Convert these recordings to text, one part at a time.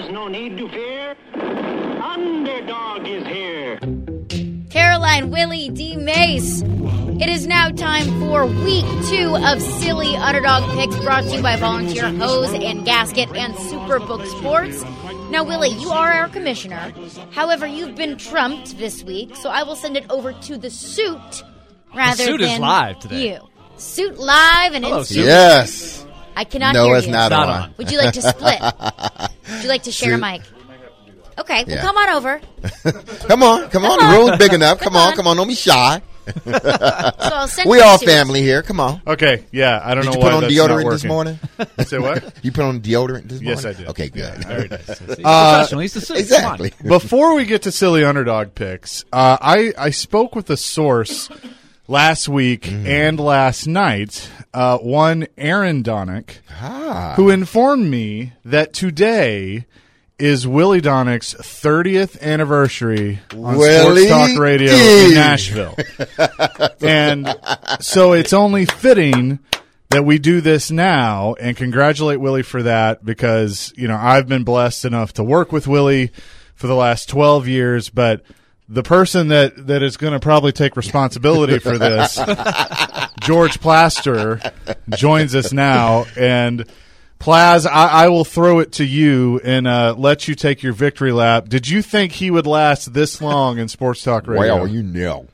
There's no need to fear. Underdog is here. Caroline, Willie, D. Mace. It is now time for week 2 of Silly Underdog Picks, brought to you by Volunteer Hose and Gasket and Superbook Sports. Now, Willie, you are our commissioner. However, you've been trumped this week, so I will send it over to the suit rather than the suit is live today. You. Suit live and Hello, in Suit. Yes. I cannot No, hear it's you. not Not on. on. Would you like to split? Would you like to share a Suit. mic? Okay, well, Yeah. come on over. Come on. The room's big enough. Come on. Don't be shy. So I'll send We you all the suit. family here. Come on. Okay, yeah, I don't Did know you why put on that's not deodorant working. this morning? Say what? You put on deodorant this morning? Yes, I did. Okay, good. Very nice. He's professional. He's the suit. Exactly. Come Before we get to silly underdog picks, I spoke with a source last week and last night, one Aaron Donick, who informed me that today is Willie Donick's 30th anniversary on Willie Sports Talk Radio D. in Nashville. And so it's only fitting that we do this now and congratulate Willie for that, because, you know, I've been blessed enough to work with Willie for the last 12 years, but the person that is going to probably take responsibility for this, George Plaster, joins us now. And Plaz, I will throw it to you and let you take your victory lap. Did you think he would last this long in Sports Talk Radio? Well, you know.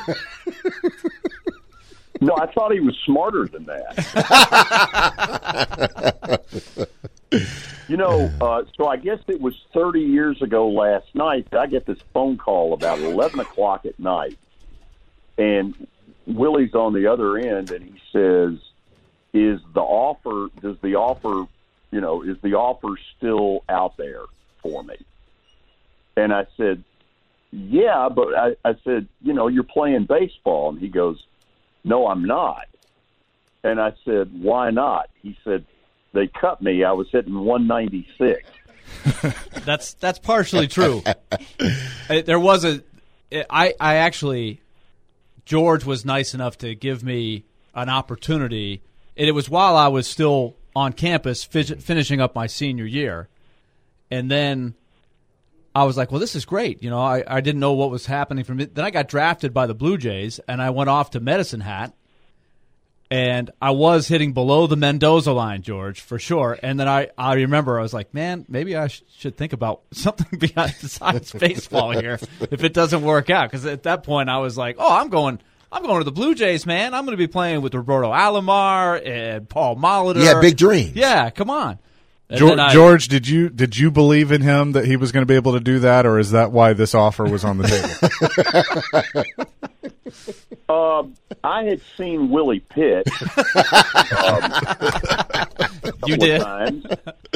No, I thought he was smarter than that. So I guess it was 30 years ago last night that I get this phone call about 11 o'clock at night, and Willie's on the other end, and he says, is the offer still out there for me? And I said, yeah, but I said, you're playing baseball. And he goes, no, I'm not. And I said, why not? He said, they cut me. I was hitting 196. That's partially true. There was I actually, George was nice enough to give me an opportunity, and it was while I was still on campus finishing up my senior year. And then I was like, well, this is great. I didn't know what was happening from it. Then I got drafted by the Blue Jays, and I went off to Medicine Hat. And I was hitting below the Mendoza line, George, for sure. And then I remember I was like, man, maybe I should think about something besides baseball here if it doesn't work out. Because at that point I was like, I'm going to the Blue Jays, man. I'm going to be playing with Roberto Alomar and Paul Molitor. Yeah, big dreams. Yeah, come on. And George, did you believe in him that he was going to be able to do that, or is that why this offer was on the table? I had seen Willie pitch. You did? Times.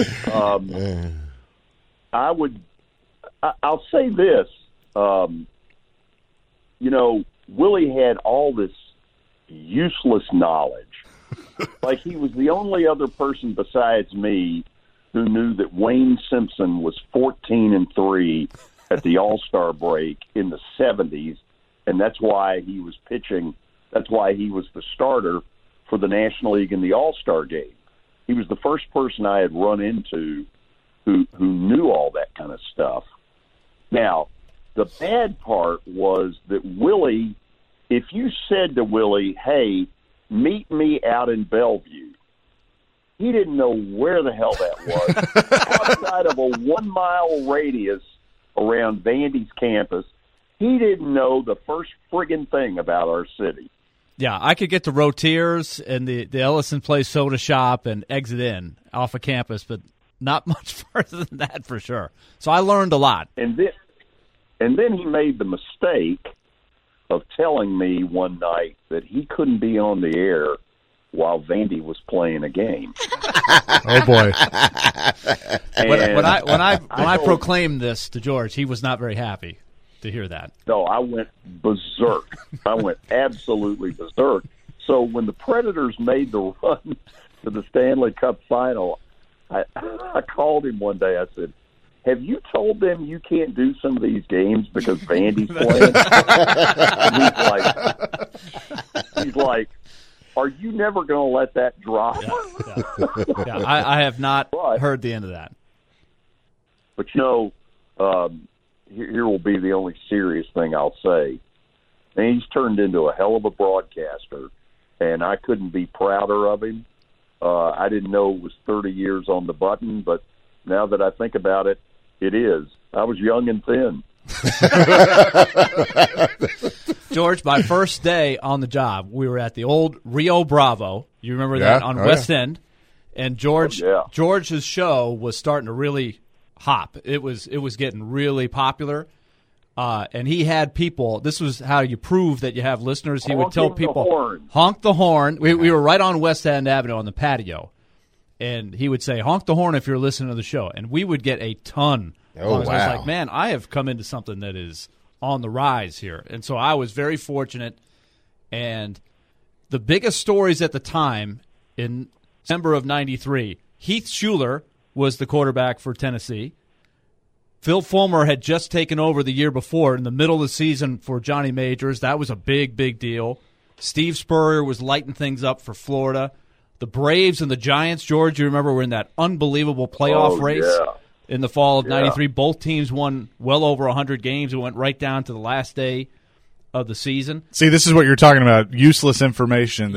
I'll say this. Willie had all this useless knowledge. Like, he was the only other person besides me who knew that Wayne Simpson was 14-3 at the All-Star break in the 70s, and that's why he was pitching. That's why he was the starter for the National League in the All-Star game. He was the first person I had run into who knew all that kind of stuff. Now, the bad part was that Willie, if you said to Willie, hey, meet me out in Bellevue, he didn't know where the hell that was. Outside of a 1-mile radius around Vandy's campus, he didn't know the first friggin' thing about our city. Yeah, I could get to Rotiers and the Ellison Place Soda Shop and exit in off of campus, but not much further than that for sure. So I learned a lot. And then he made the mistake of telling me one night that he couldn't be on the air while Vandy was playing a game. Oh boy! When I proclaimed this to George, he was not very happy to hear that. No, I went berserk. I went absolutely berserk. So when the Predators made the run to the Stanley Cup final, I called him one day. I said, have you told them you can't do some of these games because Vandy's playing? He's like, are you never going to let that drop? Yeah, I have not heard the end of that. But, here will be the only serious thing I'll say. And he's turned into a hell of a broadcaster, and I couldn't be prouder of him. I didn't know it was 30 years on the button, but now that I think about it, it is. I was young and thin. George, my first day on the job, we were at the old Rio Bravo. You remember that on West End? And George's show was starting to really hop. It was getting really popular. And he had people, this was how you prove that you have listeners. He would tell people, honk the horn. We were right on West End Avenue on the patio. And he would say, honk the horn if you're listening to the show. And we would get a ton. Oh, wow. I was like, man, I have come into something that is on the rise here. And so I was very fortunate. And the biggest stories at the time in December of 93, Heath Schuler was the quarterback for Tennessee. Phil Fulmer had just taken over the year before in the middle of the season for Johnny Majors. That was a big, big deal. Steve Spurrier was lighting things up for Florida. The Braves and the Giants, George, you remember, were in that unbelievable playoff race in the fall of 93. Both teams won well over 100 games. It went right down to the last day of the season. See, this is what you're talking about, useless information.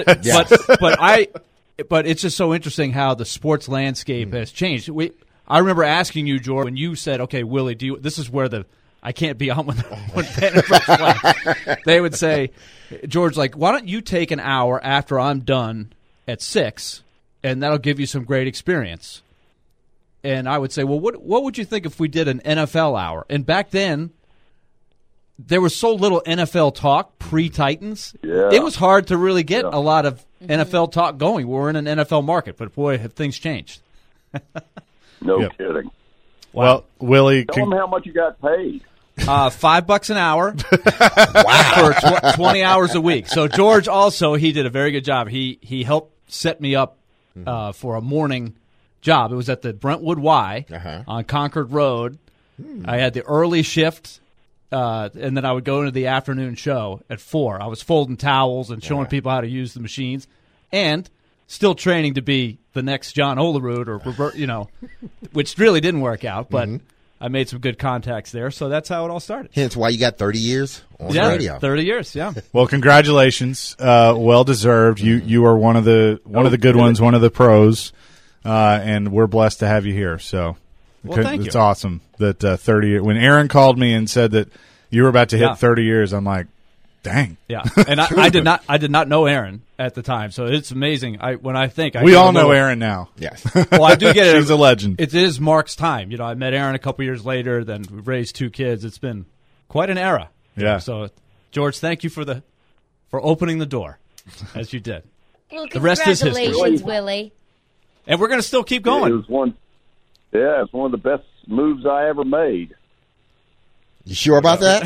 But it's just so interesting how the sports landscape has changed. I remember asking you, George, when you said, okay, Willie, this is where I can't be on when Ben and Brooks play. They would say, George, why don't you take an hour after I'm done at 6, and that'll give you some great experience. And I would say, well, what would you think if we did an NFL hour? And back then, there was so little NFL talk pre-Titans. Yeah. It was hard to really get a lot of NFL talk going. We're in an NFL market, but boy, have things changed. No kidding. Well, Willie, tell them how much you got paid. $5 an hour for 20 hours a week. So George also, he did a very good job. He helped set me up for a morning job. It was at the Brentwood Y on Concord Road. I had the early shift, and then I would go into the afternoon show at 4. I was folding towels and showing people how to use the machines, and still training to be the next John Olerud or Robert, which really didn't work out, but I made some good contacts there, so that's how it all started. Hence why you got 30 years on the radio. 30 years, yeah. Well, congratulations. Well deserved. You are one of the good ones, one of the pros, and we're blessed to have you here. So thank it's you. awesome that 30. When Aaron called me and said that you were about to hit 30 years, I'm like, dang. Yeah, and I did not know Aaron at the time, so it's amazing. We all know Aaron now. Yes. Well, I do get it. She's a legend. It is Mark's time. I met Aaron a couple years later. Then we raised 2 kids. It's been quite an era. Yeah. So, George, thank you for opening the door, as you did. Well, the rest is history. Congratulations, Willie. And we're going to still keep going. It was one of the best moves I ever made. You sure about that?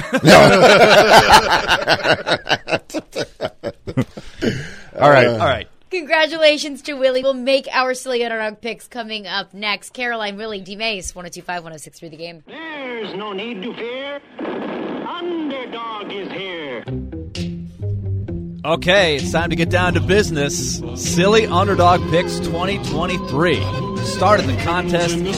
No. All right. Congratulations to Willie. We'll make our silly underdog picks coming up next. Caroline, Willie, D-Mace, 102.5, 106.3 The Game. There's no need to fear. Underdog is here. Okay, it's time to get down to business. Silly Underdog Picks 2023. Started the contest in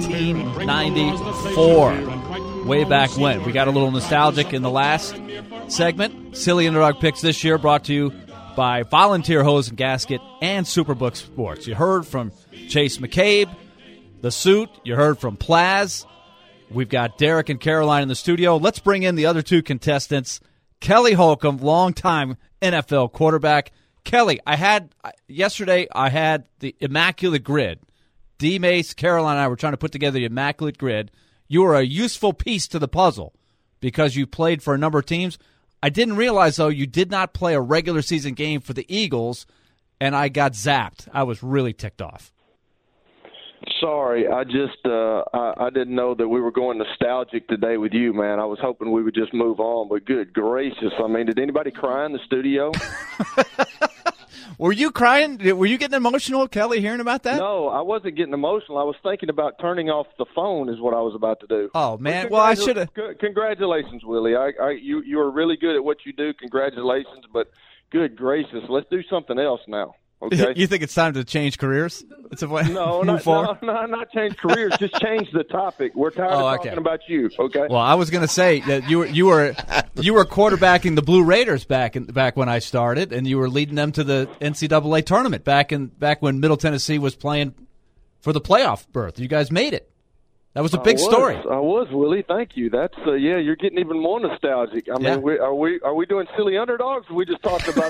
1994. Way back when. We got a little nostalgic in the last segment. Silly Underdog Picks this year brought to you by Volunteer Hose and Gasket and Superbook Sports. You heard from Chase McCabe, The Suit. You heard from Plaz. We've got Derek and Caroline in the studio. Let's bring in the other 2 contestants. Kelly Holcomb, longtime NFL quarterback. Kelly, yesterday I had the Immaculate Grid. D-Mace, Caroline, and I were trying to put together the Immaculate Grid. You were a useful piece to the puzzle because you played for a number of teams. I didn't realize, though, you did not play a regular season game for the Eagles, and I got zapped. I was really ticked off. Sorry, I just I didn't know that we were going nostalgic today with you, man. I was hoping we would just move on, but good gracious. I mean, did anybody cry in the studio? Were you crying? Were you getting emotional, Kelly, hearing about that? No, I wasn't getting emotional. I was thinking about turning off the phone is what I was about to do. Oh, man. Well, I should have. Congratulations, Willie. You are really good at what you do. Congratulations, but good gracious. Let's do something else now. Okay. You think it's time to change careers? It's a way No, move forward? not change careers. Just change the topic. We're tired of okay. talking about you. Okay. Well, I was going to say that you were quarterbacking the Blue Raiders back when I started, and you were leading them to the NCAA tournament back when Middle Tennessee was playing for the playoff berth. You guys made it. That was a big story. I was, Willie. Thank you. That's you're getting even more nostalgic. I mean, are we doing silly underdogs? Or we just talked about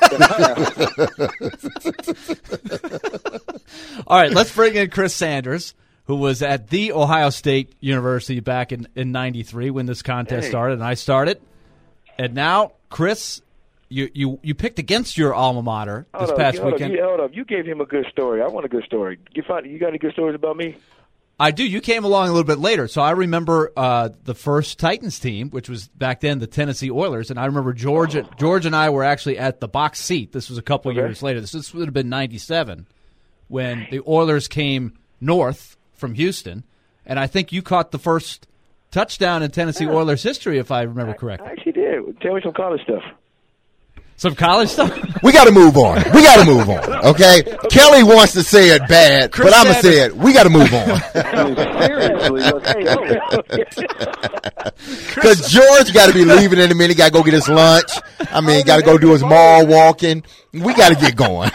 the All right, let's bring in Chris Sanders, who was at the Ohio State University back in '93 when this contest started, and I started. And now, Chris, you picked against your alma mater this past weekend. Hold up. You gave him a good story. I want a good story. You got any good stories about me? I do. You came along a little bit later, so I remember the first Titans team, which was back then the Tennessee Oilers, and I remember George and I were actually at the box seat. This was a couple of years later. This would have been '97 when the Oilers came north from Houston, and I think you caught the first touchdown in Tennessee Oilers history, if I remember correctly. I actually did. Tell me some college stuff. Some college stuff? We got to move on. Okay? Kelly wants to say it bad, Chris but I'm going to say it. We got to move on. Seriously. Because George got to be leaving in a minute. Got to go get his lunch. I mean, got to go do his mall walking. We got to get going.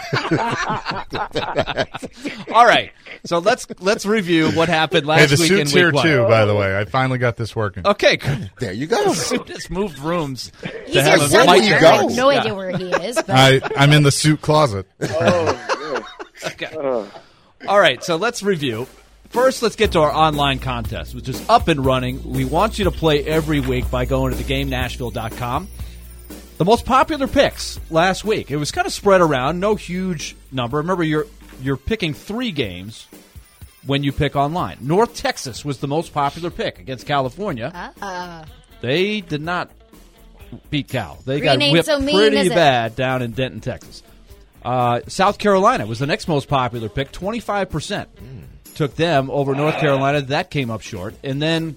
All right. So let's review what happened last week. Hey, the suit's in here, week too, one. by the way. I finally got this working. Okay. There you go. Just moved rooms. He's your son. Where do you I go? have no idea where he is. But I'm in the suit closet. Okay. All right, so let's review. First, let's get to our online contest, which is up and running. We want you to play every week by going to thegamenashville.com. The most popular picks last week. It was kind of spread around, no huge number. Remember, you're picking 3 games when you pick online. North Texas was the most popular pick against California. They did not beat Cal. They got ain't whipped so mean, pretty is it? bad down in Denton, Texas. South Carolina was the next most popular pick, 25%. Took them over North Carolina. That came up short. And then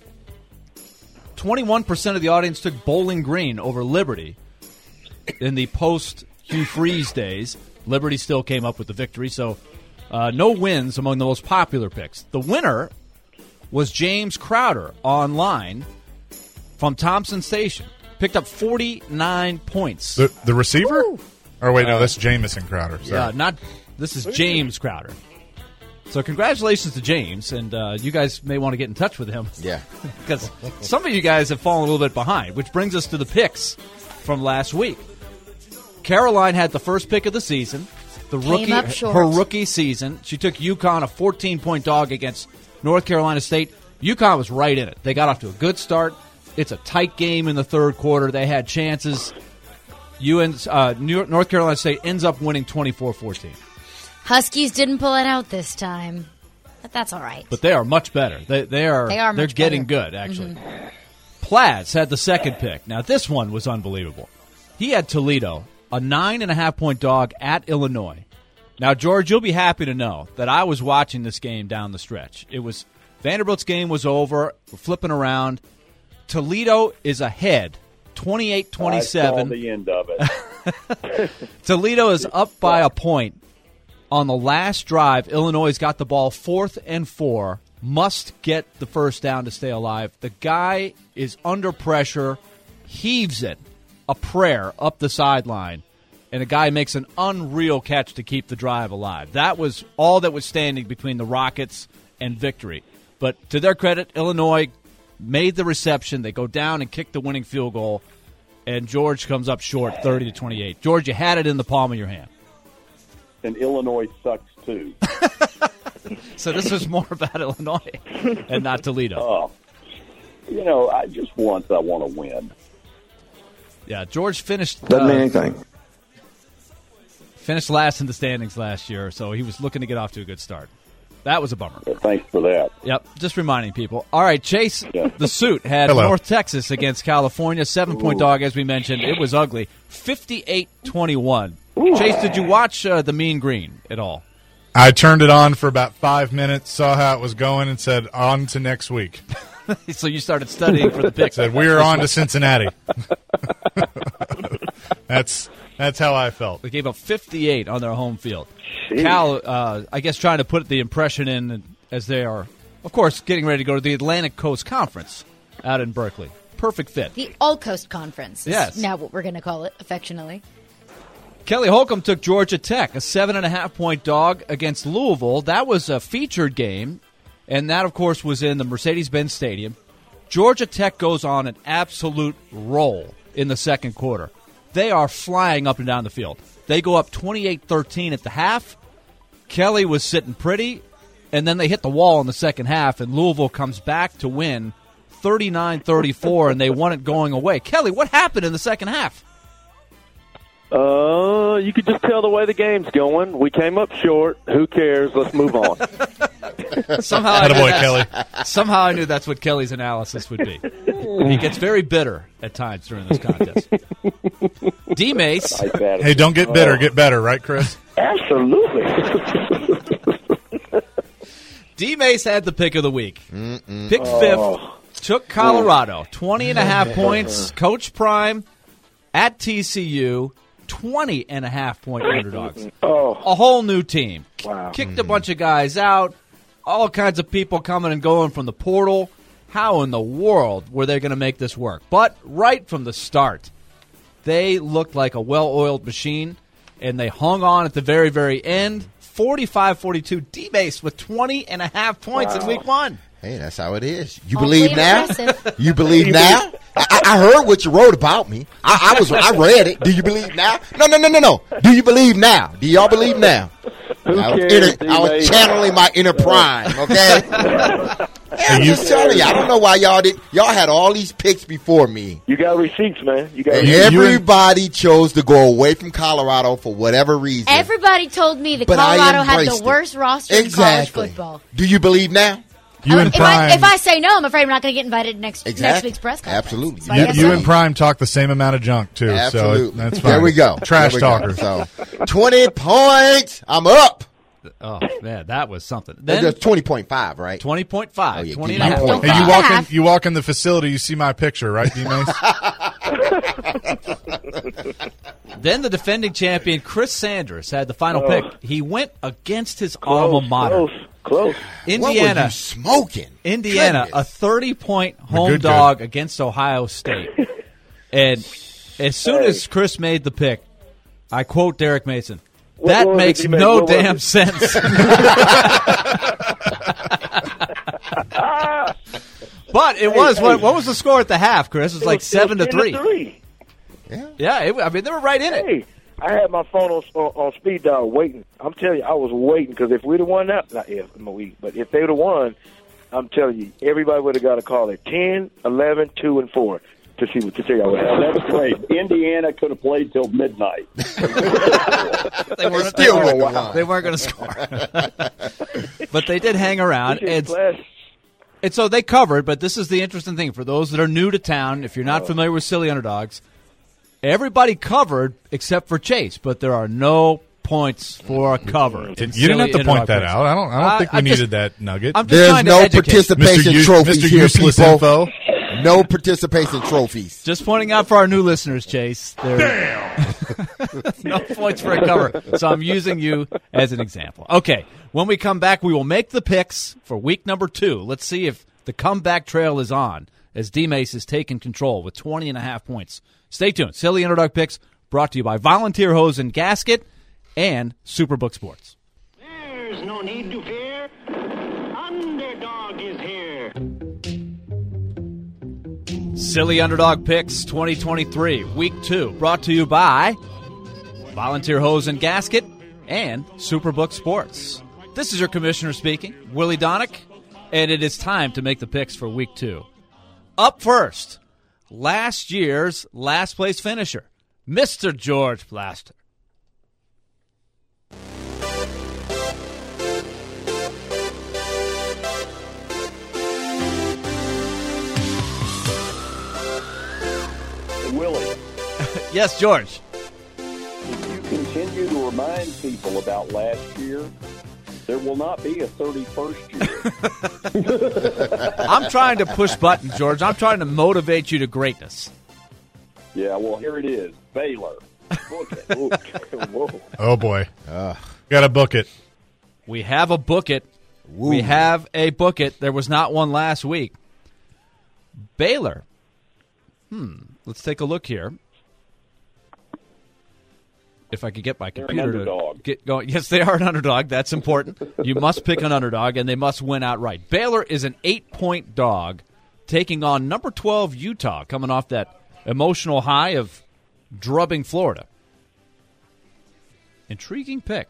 21% of the audience took Bowling Green over Liberty in the post-Hugh Freeze days. Liberty still came up with the victory, so no wins among the most popular picks. The winner was James Crowder online from Thompson Station. Picked up 49 points. The receiver? Woo. Or wait, no, that's Jamison Crowder. Sorry. Yeah, this is James Crowder. So congratulations to James, and you guys may want to get in touch with him. Yeah. Because some of you guys have fallen a little bit behind, which brings us to the picks from last week. Caroline had the first pick of the season, Came up short. her rookie season. She took UConn, a 14-point dog against North Carolina State. UConn was right in it. They got off to a good start. It's a tight game in the third quarter. They had chances. North Carolina State ends up winning 24-14. Huskies didn't pull it out this time, but that's all right. But they are much better. They're much getting better. good, actually. Plaz had the second pick. Now, this one was unbelievable. He had Toledo, a 9.5-point dog at Illinois. Now, George, you'll be happy to know that I was watching this game down the stretch. It was Vanderbilt's game was over. We're flipping around. Toledo is ahead, 28-27. I saw the end of it. Toledo is up by a point. On the last drive, Illinois got the ball 4th and 4. Must get the first down to stay alive. The guy is under pressure, heaves it, a prayer up the sideline, and the guy makes an unreal catch to keep the drive alive. That was all that was standing between the Rockets and victory. But to their credit, Illinois made the reception. They go down and kick the winning field goal, and George comes up short, 30-28. George, you had it in the palm of your hand. And Illinois sucks, too. So this is more about Illinois and not Toledo. Just once I want to win. Yeah, George finished Doesn't mean anything. finished last in the standings last year, so he was looking to get off to a good start. That was a bummer. Thanks for that. Yep, just reminding people. All right, Chase, the suit had Hello. North Texas against California, 7-point dog, as we mentioned. It was ugly, 58-21. Chase, did you watch the Mean Green at all? I turned it on for about 5 minutes, saw how it was going, and said, on to next week. So you started studying for the picks. Said, we're on to Cincinnati. That's That's how I felt. They gave up 58 on their home field. Jeez. Cal, I guess, trying to put the impression in as they are, of course, getting ready to go to the Atlantic Coast Conference out in Berkeley. Perfect fit. The All Coast Conference is Yes. now what we're going to call it affectionately. Kelly Holcomb took Georgia Tech, a 7.5-point dog against Louisville. That was a featured game, and that, of course, was in the Mercedes-Benz Stadium. Georgia Tech goes on an absolute roll in the second quarter. They are flying up and down the field. They go up 28-13 at the half. Kelly was sitting pretty, and then they hit the wall in the second half, and Louisville comes back to win 39-34, and they won it going away. Kelly, what happened in the second half? You could just tell the way the game's going. We came up short. Who cares? Let's move on. Somehow, Attaboy, Kelly. Somehow I knew that's what Kelly's analysis would be. He gets very bitter at times during this contest. D-Mace. Hey, don't get bitter. Get better, right, Chris? Absolutely. D-Mace had the pick of the week. Picked fifth. Took Colorado. 20.5 points. Coach Prime at TCU. 20.5-point underdogs. A whole new team. Wow. Kicked a bunch of guys out. All kinds of people coming and going from the portal. How in the world were they going to make this work? But right from the start, they looked like a well-oiled machine, and they hung on at the very, very end. 45-42, D-Mace with 20.5 points in week one. Hey, that's how it is. You Awfully believe now? impressive. You believe now? I heard what you wrote about me. I read it. Do you believe now? No. Do you believe now? Do y'all believe now? I was channeling my inner prime, okay? I'm just telling you, I don't know why y'all had all these picks before me. You got receipts, man. You got And receipts. everybody chose to go away from Colorado for whatever reason. Everybody told me that But I Colorado had embraced the it. worst roster Exactly. in college football. Do you believe now? You and Prime. If I say no, I'm afraid I'm not going to get invited next week's press conference. Absolutely. So I guess You so. and Prime talk the same amount of junk, too. Absolutely. So that's fine. There we go. Trash There we go. talker. So 20 points. I'm up. Oh, man, that was something. That's Then 20.5, right? 20.5, Oh, yeah, 20 keep and a my half. point. Hey, you walk in the facility, you see my picture, right, D-Mace? Then the defending champion, Chris Sanders, had the final pick. He went against his alma mater. Close. What were Indiana, you smoking? Indiana, a Goodness. 30-point home Good. dog against Ohio State. And as soon as Chris made the pick, I quote Derek Mason, that what was makes it you made? no What was damn it? sense. But it was, what was the score at the half, Chris? It was like 7-3. Yeah, they were right in it. Hey, I had my phone on speed dial waiting. I'm telling you, I was waiting because if we'd have won that, not if, but if they would have won, I'm telling you, everybody would have got a call at 10, 11, 2, and 4 to see what what happened. That's great. Indiana could have played till midnight. They weren't, Still wouldn't have won. they weren't going to score. But they did hang around. And so they covered, but this is the interesting thing. For those that are new to town, if you're not familiar with Silly Underdogs, everybody covered except for Chase, but there are no points for a cover. You didn't have to point that out. I don't think we needed that nugget. I'm just There's trying to no educate. participation trophies Mr. here, Useless people. Info. No participation trophies. Just pointing out for our new listeners, Chase. Damn! No points for a cover. So I'm using you as an example. Okay, when we come back, we will make the picks for week number 2. Let's see if the comeback trail is on as D-Mace is taking control with 20.5 points. Stay tuned. Silly Underdog Picks brought to you by Volunteer Hose and Gasket and Superbook Sports. There's no need to fear. Underdog is here. Silly Underdog Picks 2023, Week 2, brought to you by Volunteer Hose and Gasket and Superbook Sports. This is your commissioner speaking, Willie Donick, and it is time to make the picks for Week 2. Up first, last year's last place finisher, Mr. George Blaster. Willie, Yes, George. if you continue to remind people about last year, there will not be a 31st year. I'm trying to push buttons, George. I'm trying to motivate you to greatness. Yeah, well, here it is. Baylor, Book it. Whoa. Oh, boy. Got to book it. We have a book it. Woo. We have a book it. There was not one last week. Baylor. Let's take a look here. If I could get my computer to get going. Yes, they are an underdog. That's important. You must pick an underdog, and they must win outright. Baylor is an 8-point dog taking on number 12 Utah, coming off that emotional high of drubbing Florida. Intriguing pick.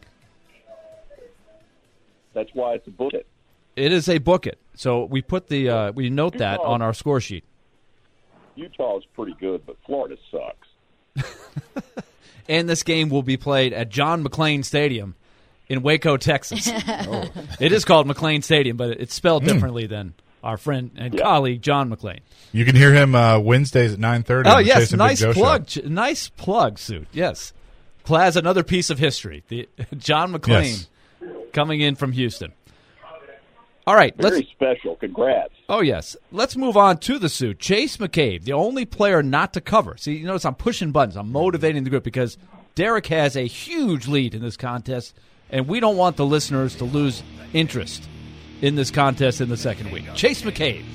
That's why it's a book it. It is a book it. So we put the we note that on our score sheet. Utah's pretty good, but Florida sucks. And this game will be played at John McClain Stadium in Waco, Texas. It is called McClain Stadium, but it's spelled differently than our friend and colleague John McClain. You can hear him Wednesdays at 9:30. Oh, yes, Jason nice Big Joe plug. Show. Nice plug, Suit. Yes. Plaza, another piece of history. The John McClain coming in from Houston. All right. Very special. Congrats. Oh, yes. Let's move on to the Suit. Chase McCabe, the only player not to cover. See, you notice I'm pushing buttons. I'm motivating the group because Derek has a huge lead in this contest, and we don't want the listeners to lose interest in this contest in the second week. Chase McCabe.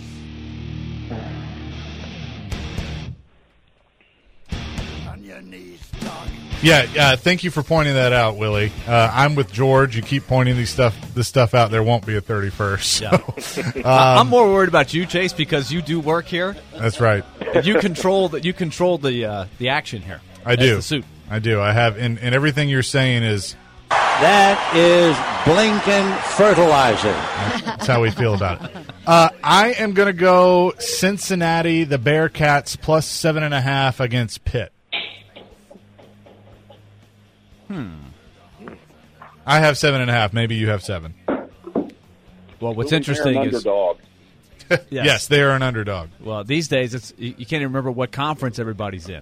Yeah, thank you for pointing that out, Willie. I'm with George. You keep pointing this stuff out. There won't be a 31st. So. I'm more worried about you, Chase, because you do work here. That's right. You control the action here. I do. The Suit. I do. I have, and everything you're saying is. That is blinking fertilizer. That's how we feel about it. I am going to go Cincinnati, the Bearcats, plus 7.5 against Pitt. I have 7.5. Maybe you have 7. Well, what's interesting is underdog. Yes, they are an underdog. Well, these days you can't even remember what conference everybody's in.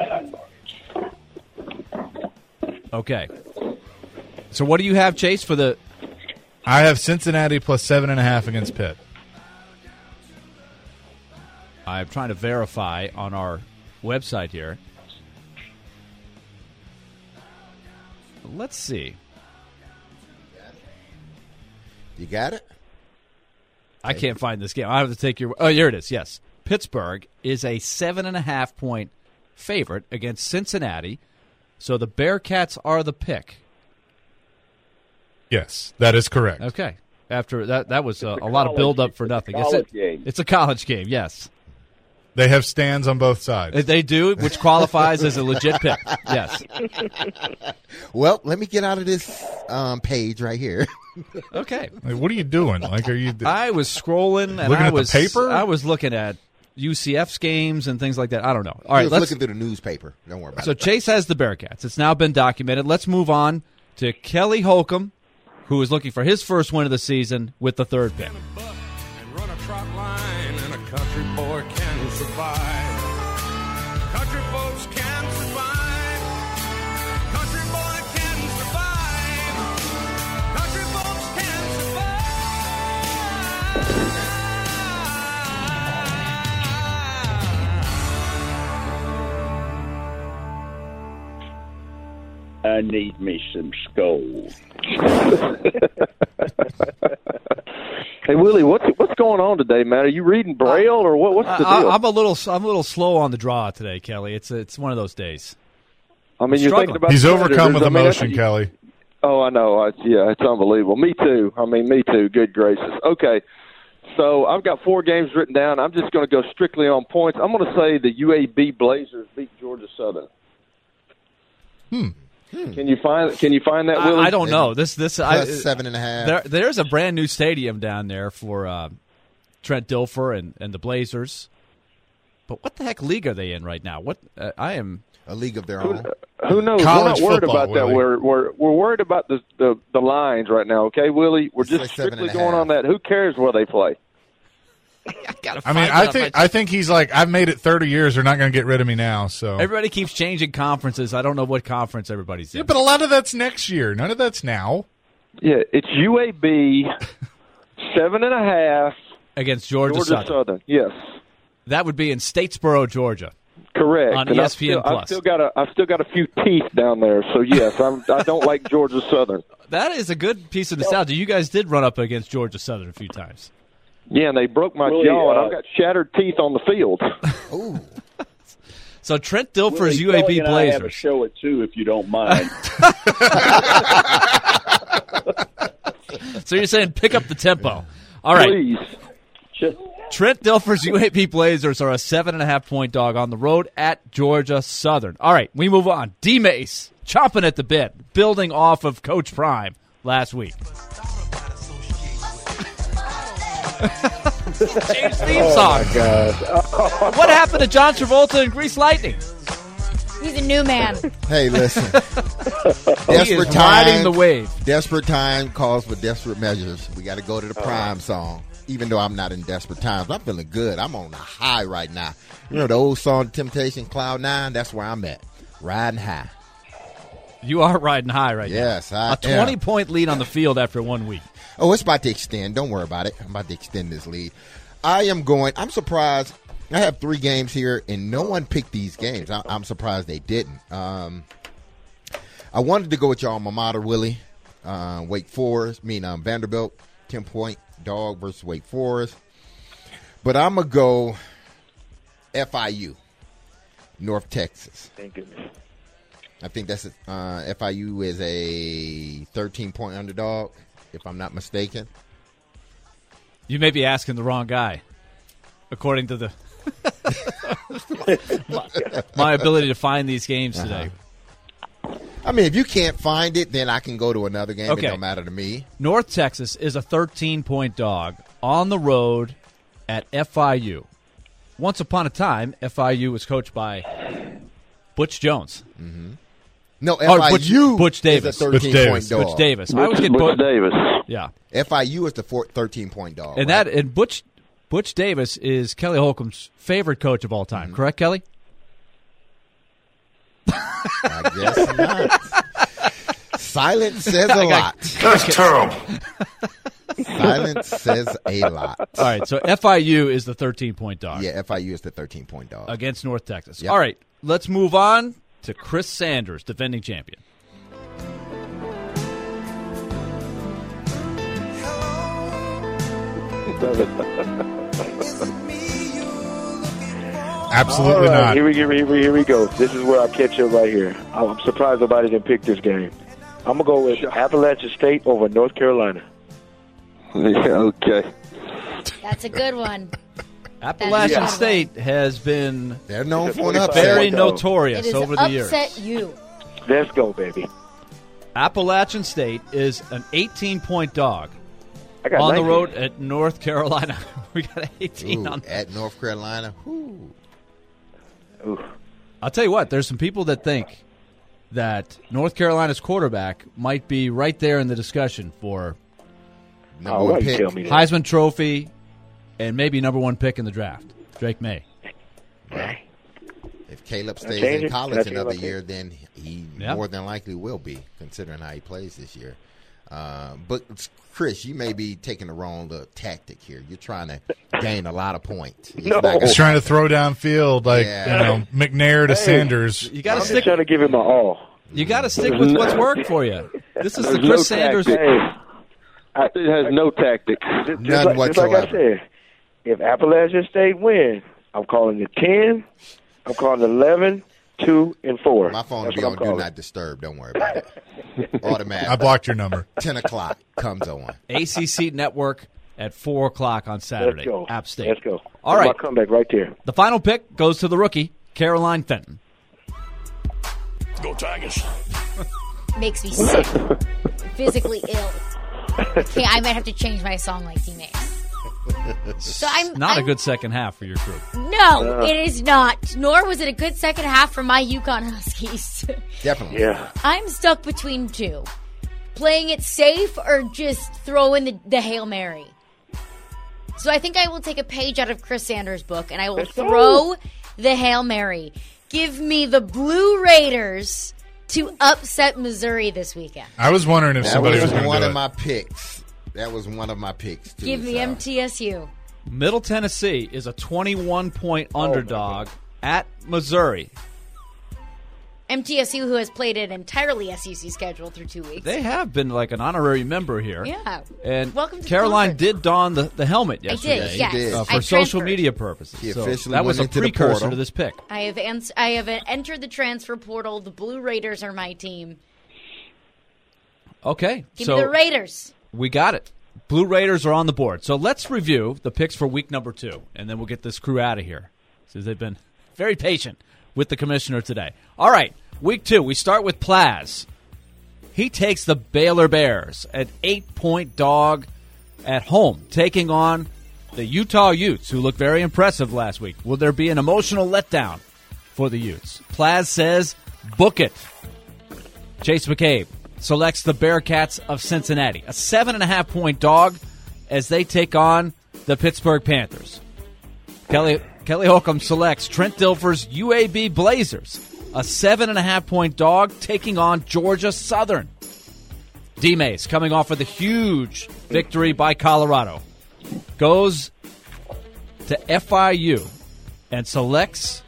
Okay. So what do you have, Chase, for the? I have Cincinnati plus 7.5 against Pitt. I'm trying to verify on our website here. Let's see. You got it? I can't find this game. I have to take your. Oh, here it is. Yes, Pittsburgh is a 7.5-point favorite against Cincinnati. So the Bearcats are the pick. Yes, that is correct. Okay. After that was a lot of build-up for nothing. It's a college game, yes. They have stands on both sides. They do, which qualifies as a legit pick. Yes. Well, let me get out of this page right here. Okay. Like, what are you doing? Like, are you? I was scrolling and looking at the paper. I was looking at UCF's games and things like that. I don't know. All right, let's looking through the newspaper. Don't worry about it. So Chase has the Bearcats. It's now been documented. Let's move on to Kelly Holcomb, who is looking for his first win of the season with the third pick. And run a trot line, and a country boy can survive. Country folks can survive. Country boy can survive. Country folks can survive. I need me some Skoal. Hey Willie, what's going on today, man? Are you reading Braille or what's the deal? I'm a little slow on the draw today, Kelly. It's one of those days. I mean, you're thinking about he's the overcome with Predators. emotion, Kelly. Oh, I know. It's unbelievable. Me too. Me too. Good gracious. Okay, so I've got 4 games written down. I'm just going to go strictly on points. I'm going to say the UAB Blazers beat Georgia Southern. Can you find that, Willie? I don't know. This Plus 7.5. There's a brand new stadium down there for Trent Dilfer and the Blazers. But what the heck league are they in right now? I am a league of their own. Who knows? College we're not worried football, about that. Willie. We're worried about the lines right now. Okay, Willie. We're It's just like strictly 7.5. going on that. Who cares where they play? I think he's like, I've made it 30 years. They're not going to get rid of me now. So everybody keeps changing conferences. I don't know what conference everybody's in. yeah, but a lot of that's next year. None of that's now. Yeah, it's UAB 7.5 Against Georgia Southern. Yes. That would be in Statesboro, Georgia. Correct. on And ESPN Plus. I've still got a few teeth down there. So yes, I don't like Georgia Southern. That is a good piece of nostalgia. You guys did run up against Georgia Southern a few times. Yeah, and they broke my Willie, jaw, and I've got shattered teeth on the field. Ooh. So Trent Dilfer's Willie, UAB Kelly and I have a Blazers. show at 2 if you don't mind. So you're saying pick up the tempo. All right. Please. Just, Trent Dilfer's UAB Blazers are a 7.5-point dog on the road at Georgia Southern. All right, we move on. D-Mace, chomping at the bit, building off of Coach Prime last week. James theme song. What happened to John Travolta and Grease Lightning? He's a new man. Hey, listen. He is riding the wave. Desperate time calls for desperate measures. We got to go to the Prime song. Even though I'm not in desperate times, I'm feeling good. I'm on a high right now. You know the old song Temptation, Cloud 9? That's where I'm at. Riding high. You are riding high right Yes, now. I A 20-point lead on the field after 1 week. Oh, it's about to extend. Don't worry about it. I'm about to extend this lead. I'm surprised. I have 3 games here, and no one picked these games. I'm surprised they didn't. I wanted to go with your alma mater, Willie. Wake Forest, Vanderbilt, 10-point dog versus Wake Forest. But I'm going to go FIU, North Texas. Thank goodness. I think that's FIU is a 13-point underdog, if I'm not mistaken. You may be asking the wrong guy, according to the my ability to find these games today. I mean, if you can't find it, then I can go to another game. Okay. It don't matter to me. North Texas is a 13-point dog on the road at FIU. Once upon a time, FIU was coached by Butch Jones. Mm-hmm. No, Oh, FIU Butch Davis. is a 13-point dog. Butch Davis. I always get Butch Davis. Yeah. FIU is the 13-point dog. And right? and Butch Davis is Kelly Holcomb's favorite coach of all time. Mm-hmm. Correct, Kelly? I guess not. Silence says a lot. That's terrible. Silence says a lot. All right, so FIU is the 13-point dog. Yeah, FIU is the 13-point dog. Against North Texas. Yep. All right, let's move on to Chris Sanders, defending champion. Absolutely All right, not. Here we go. This is where I catch up right here. I'm surprised nobody didn't pick this game. I'm going to go with Appalachian State over North Carolina. Yeah, okay. That's a good one. Appalachian Yeah. State has been They're known for an upset. very It notorious It is over the years. upset you. Let's go, baby. Appalachian State is an 18-point dog I got on the 19. road at North Carolina. We got 18 Ooh, on at North Carolina. Ooh. Ooh. I'll tell you what, there's some people that think that North Carolina's quarterback might be right there in the discussion for Number Oh, one why you pick. tell me that? Heisman Trophy and maybe number 1 pick in the draft, Drake May. If Caleb Can I stays change in it? Can I college change another my year, then he Yeah. more than likely will be, considering how he plays this year. But, Chris, you may be taking the wrong tactic here. You're trying to gain a lot of points. It's No. not gonna- He's trying to throw downfield like Yeah. McNair to Sanders. You got I'm to just stick. trying to give him my all. You got to stick with what's worked for you. This is the There's Chris no Sanders. tactic. It has no tactics. Just None like whatsoever. I said, if Appalachian State win, I'm calling it 10. I'm calling it 11, 2, and 4. My phone will That's be what on I'm Do calling. Not Disturb. Don't worry about it. Automatic. I blocked your number. 10 o'clock comes on. ACC Network at 4 o'clock on Saturday. Let's go. App State. Let's go. All That's right. my comeback right there. The final pick goes to the rookie, Caroline Fenton. Go Tigers. Makes me sick. Physically ill. Okay, I might have to change my song like teammates. So Not a I'm- good second half for your crew. No, it is not. Nor was it a good second half for my Yukon Huskies. Definitely. Yeah. I'm stuck between two. Playing it safe or just throw in the Hail Mary. So I think I will take a page out of Chris Sanders' book and I will Let's go. throw the Hail Mary. Give me the Blue Raiders to upset Missouri this weekend. I was wondering if That somebody was was going to one do of it. my picks. That was one of my picks, too. Give me so. MTSU. Middle Tennessee is a 21-point underdog at Missouri. MTSU, who has played an entirely SEC schedule through 2 weeks. They have been like an honorary member here. Yeah. And welcome to Caroline did don the helmet yesterday. I did, yes. did. For social media purposes. He So officially that was a went into the precursor portal. to this pick. I have entered the transfer portal. The Blue Raiders are my team. Okay. Give so me the Raiders. we got it. Blue Raiders are on the board. So let's review the picks for week number 2, and then we'll get this crew out of here, since they've been very patient with the commissioner today. All right, week 2, we start with Plaz. He takes the Baylor Bears, an 8-point dog at home, taking on the Utah Utes, who looked very impressive last week. Will there be an emotional letdown for the Utes? Plaz says, book it. Chase McCabe selects the Bearcats of Cincinnati, a 7.5-point dog as they take on the Pittsburgh Panthers. Kelly Holcomb selects Trent Dilfer's UAB Blazers, a 7.5-point dog taking on Georgia Southern. D-Mace, coming off of the huge victory by Colorado, goes to FIU and selects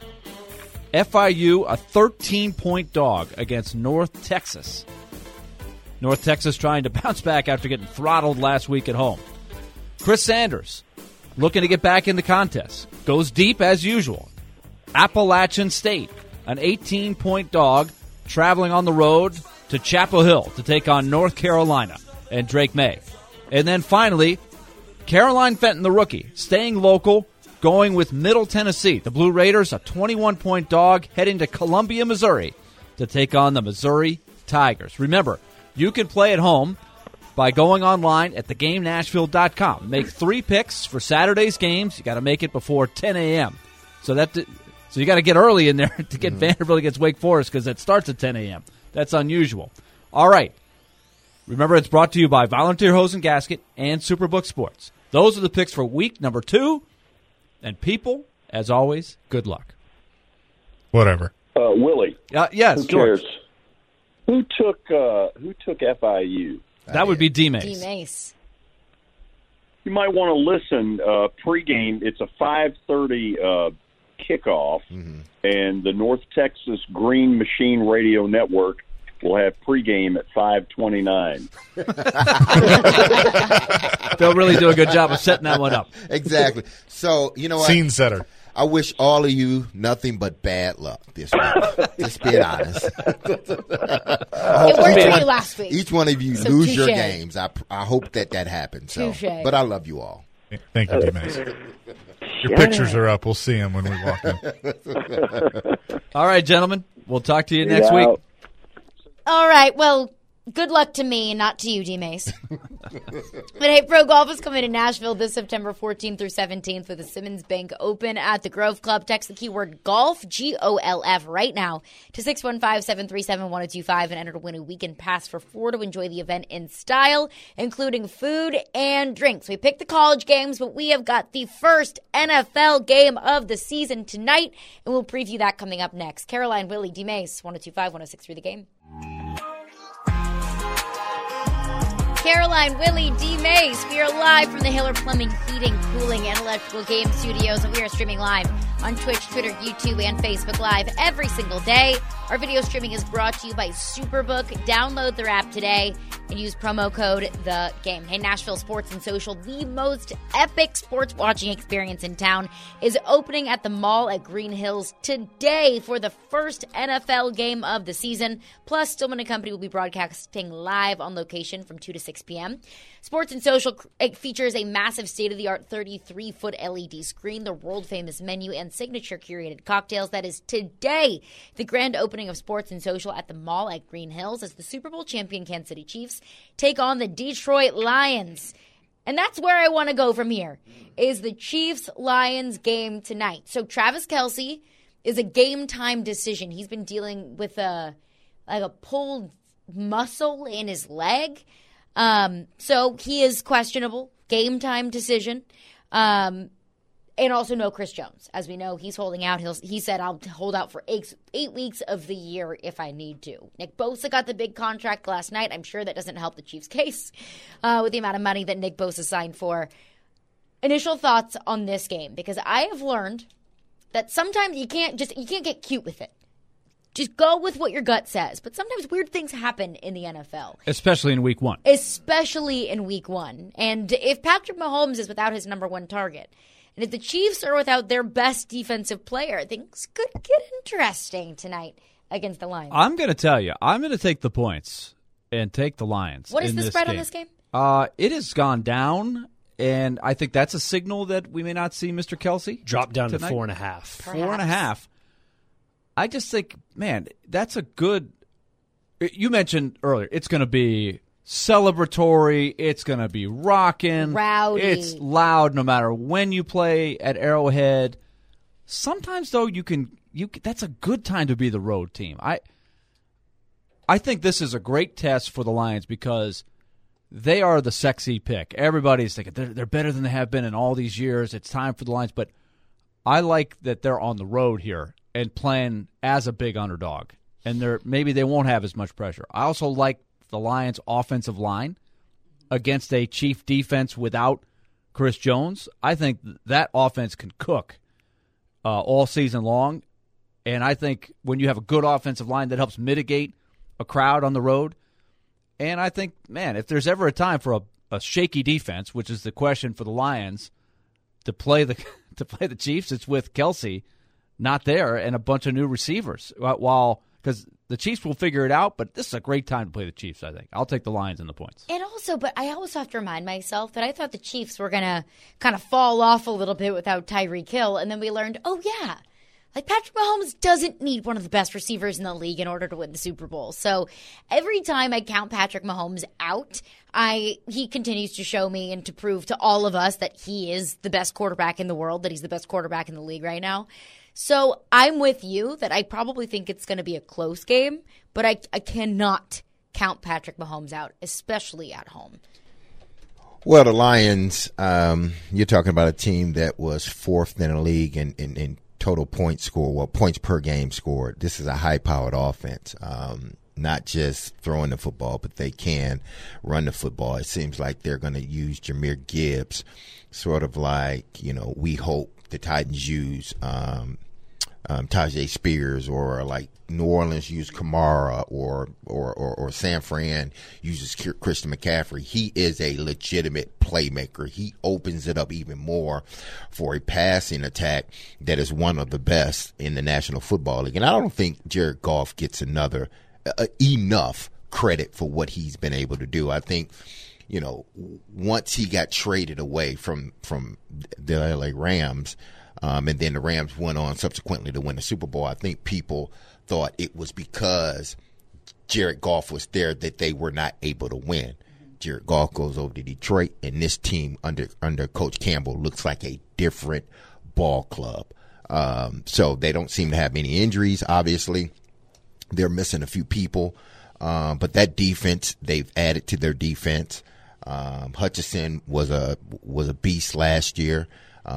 FIU, a 13-point dog against North Texas. North Texas trying to bounce back after getting throttled last week at home. Chris Sanders, looking to get back in the contest, goes deep as usual. Appalachian State, an 18-point dog, traveling on the road to Chapel Hill to take on North Carolina and Drake May. And then finally, Caroline Fenton, the rookie, staying local, going with Middle Tennessee. The Blue Raiders, a 21-point dog, heading to Columbia, Missouri to take on the Missouri Tigers. Remember, you can play at home by going online at thegamenashville.com. Make 3 picks for Saturday's games. You got to make it before 10 a.m. So you got to get early in there to get Vanderbilt against Wake Forest because it starts at 10 a.m. That's unusual. All right. Remember, it's brought to you by Volunteer Hose and Gasket and Superbook Sports. Those are the picks for week number 2. And people, as always, good luck. Whatever. Willie. Yes, Who George. cares? Who took FIU? That would be D-Mace. D-Mace. You might want to listen pregame. It's a 5:30 kickoff, and the North Texas Green Machine Radio Network will have pregame at 5:29. They'll really do a good job of setting that one up. Exactly. So, you know what? Scene setter. I wish all of you nothing but bad luck this week. Just being honest. It worked for you last week. Each one of you So lose your touche. games. I hope that happens. So, Touche. but I love you all. Thank you, D-Mace. Your pictures are up. We'll see them when we walk in. All right, gentlemen. We'll talk to you next week. All right, well, good luck to me, not to you, D-Mace. But hey, Pro Golf is coming to Nashville this September 14th through 17th with the Simmons Bank Open at the Grove Club. Text the keyword GOLF, GOLF, right now to 615-737-1025 and enter to win a weekend pass for 4 to enjoy the event in style, including food and drinks. We picked the college games, but we have got the first NFL game of the season tonight, and we'll preview that coming up next. Caroline, Willie, D-Mace, 1025-1063 The Game. Caroline, Willie, D-Mace. We are live from the Hiller Plumbing, Heating, Cooling, and Electrical Game Studios, and we are streaming live on Twitch, Twitter, YouTube, and Facebook Live every single day. Our video streaming is brought to you by Superbook. Download their app today and use promo code THEGAME. Hey, Nashville Sports and Social, the most epic sports watching experience in town, is opening at the mall at Green Hills today for the first NFL game of the season. Plus, Stillman & Company will be broadcasting live on location from 2 to 6 p.m. Sports and Social features a massive state-of-the-art 33-foot LED screen, the world-famous menu, and signature curated cocktails. That is today, the grand opening of Sports and Social at the mall at Green Hills as the Super Bowl champion Kansas City Chiefs take on the Detroit Lions. And that's where I want to go from here, is the Chiefs-Lions game tonight. So Travis Kelce is a game-time decision. He's been dealing with a pulled muscle in his leg. So he is questionable, game time decision. And also no Chris Jones. As we know, he's holding out. He said, I'll hold out for 8 weeks of the year if I need to. Nick Bosa got the big contract last night. I'm sure that doesn't help the Chiefs' case with the amount of money that Nick Bosa signed for. Initial thoughts on this game, because I have learned that sometimes you can't get cute with it. Just go with what your gut says. But sometimes weird things happen in the NFL. Especially in week one. And if Patrick Mahomes is without his number one target, and if the Chiefs are without their best defensive player, things could get interesting tonight against the Lions. I'm going to tell you, I'm going to take the points and take the Lions. What is the spread game. on this game? It has gone down, and I think that's a signal that we may not see Mr. Kelsey. Drop down tonight. to 4.5. Perhaps. 4.5. I just think, man, that's a good – you mentioned earlier, it's going to be celebratory. It's going to be rocking. Rowdy. It's loud no matter when you play at Arrowhead. Sometimes, though, that's a good time to be the road team. I think this is a great test for the Lions because they are the sexy pick. Everybody's thinking they're better than they have been in all these years. It's time for the Lions. But I like that they're on the road here and playing as a big underdog. And maybe they won't have as much pressure. I also like the Lions' offensive line against a Chief defense without Chris Jones. I think that offense can cook all season long. And I think when you have a good offensive line, that helps mitigate a crowd on the road. And I think, man, if there's ever a time for a shaky defense, which is the question for the Lions, to play the Chiefs, it's with Kelsey not there and a bunch of new receivers. Because the Chiefs will figure it out, but this is a great time to play the Chiefs, I think. I'll take the Lions and the points. But I also have to remind myself that I thought the Chiefs were going to kind of fall off a little bit without Tyreek Hill, and then we learned, Patrick Mahomes doesn't need one of the best receivers in the league in order to win the Super Bowl. So every time I count Patrick Mahomes out, he continues to show me and to prove to all of us that he is the best quarterback in the world, that he's the best quarterback in the league right now. So I'm with you that I probably think it's going to be a close game, but I cannot count Patrick Mahomes out, especially at home. Well, the Lions, you're talking about a team that was fourth in the league in total points score, points per game scored. This is a high-powered offense, not just throwing the football, but they can run the football. It seems like they're going to use Jahmyr Gibbs, sort of like, we hope the Titans use Tajay Spears, or like New Orleans used Kamara, or San Fran uses Christian McCaffrey. He is a legitimate playmaker. He opens it up even more for a passing attack that is one of the best in the National Football League. And I don't think Jared Goff gets enough credit for what he's been able to do. I think, once he got traded away from the LA Rams, and then the Rams went on subsequently to win the Super Bowl, I think people thought it was because Jared Goff was there that they were not able to win. Jared Goff goes over to Detroit, and this team under Coach Campbell looks like a different ball club. So they don't seem to have any injuries, obviously. They're missing a few people. But that defense, they've added to their defense. Hutchinson was a beast last year.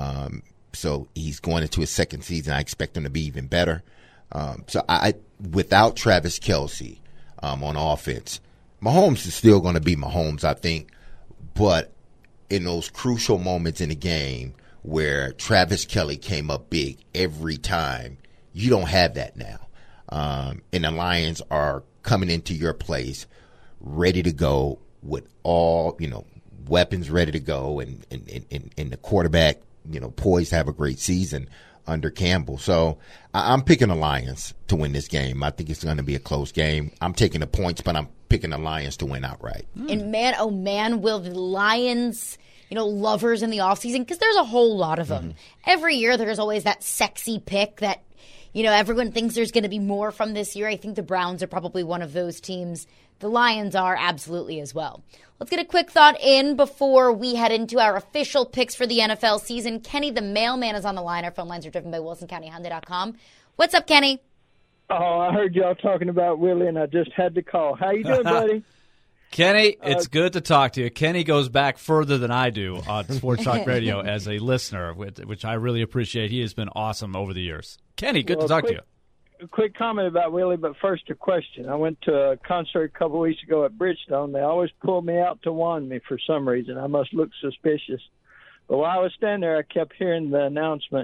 So he's going into his second season. I expect him to be even better. So without Travis Kelce on offense, Mahomes is still going to be Mahomes, I think. But in those crucial moments in the game where Travis Kelce came up big every time, you don't have that now. And the Lions are coming into your place ready to go with all, weapons ready to go, and the quarterback, poised to have a great season under Campbell. So I'm picking the Lions to win this game. I think it's going to be a close game. I'm taking the points, but I'm picking the Lions to win outright. And man, oh man, will the Lions, lovers in the offseason, because there's a whole lot of them. Every year there's always that sexy pick that, everyone thinks there's going to be more from this year. I think the Browns are probably one of those teams. The Lions are absolutely as well. Let's get a quick thought in before we head into our official picks for the NFL season. Kenny, the mailman, is on the line. Our phone lines are driven by WilsonCountyHyundai.com. What's up, Kenny? Oh, I heard y'all talking about Willie, and I just had to call. How you doing, buddy? Kenny, it's good to talk to you. Kenny goes back further than I do on Sports Talk Radio as a listener, which I really appreciate. He has been awesome over the years. Kenny, good to talk to you. A quick comment about Willie, but first a question. I went to a concert a couple of weeks ago at Bridgestone. They always pull me out to wand me for some reason. I must look suspicious. But while I was standing there, I kept hearing the announcement,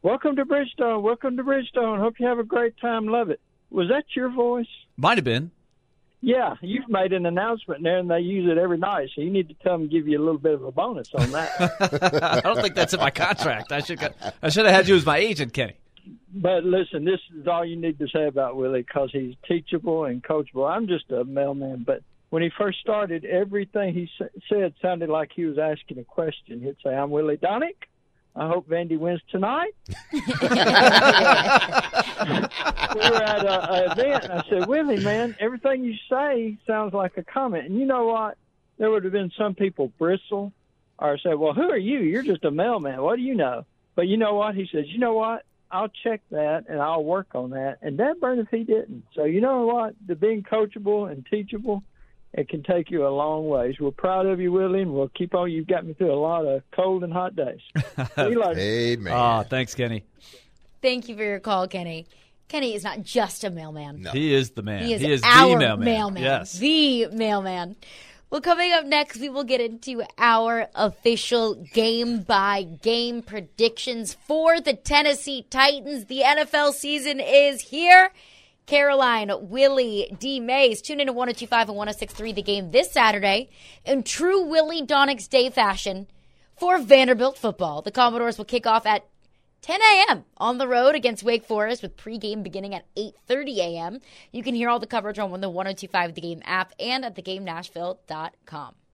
Welcome to Bridgestone. Welcome to Bridgestone. Hope you have a great time. Love it. Was that your voice? Might have been. Yeah, you've made an announcement there, and they use it every night, so you need to tell them give you a little bit of a bonus on that. I don't think that's in my contract. I should have had you as my agent, Kenny. But listen, this is all you need to say about Willie because he's teachable and coachable. I'm just a mailman, but when he first started, everything he said sounded like he was asking a question. He'd say, I'm Willie Donick. I hope Vandy wins tonight. We were at an event, and I said, Willie, man, everything you say sounds like a comment. And you know what? There would have been some people bristle or say, well, who are you? You're just a mailman. What do you know? But you know what? He says, you know what? I'll check that, and I'll work on that. And that burn if he didn't. So you know what? The being coachable and teachable, it can take you a long ways. We're proud of you, Willie, and we'll keep on. You've got me through a lot of cold and hot days. See you later. Amen. Oh, thanks, Kenny. Thank you for your call, Kenny. Kenny is not just a mailman. No. He is the man. He is the our mailman. Yes. The mailman. Well, coming up next, we will get into our official game-by-game predictions for the Tennessee Titans. The NFL season is here. Caroline, Willie, D. Mays. Tune in to 102.5 and 106.3 The Game this Saturday in true Willie Donick's Day fashion for Vanderbilt football. The Commodores will kick off at 10 a.m. on the road against Wake Forest with pregame beginning at 8:30 a.m. You can hear all the coverage on the 102.5 The Game app and at thegamenashville.com.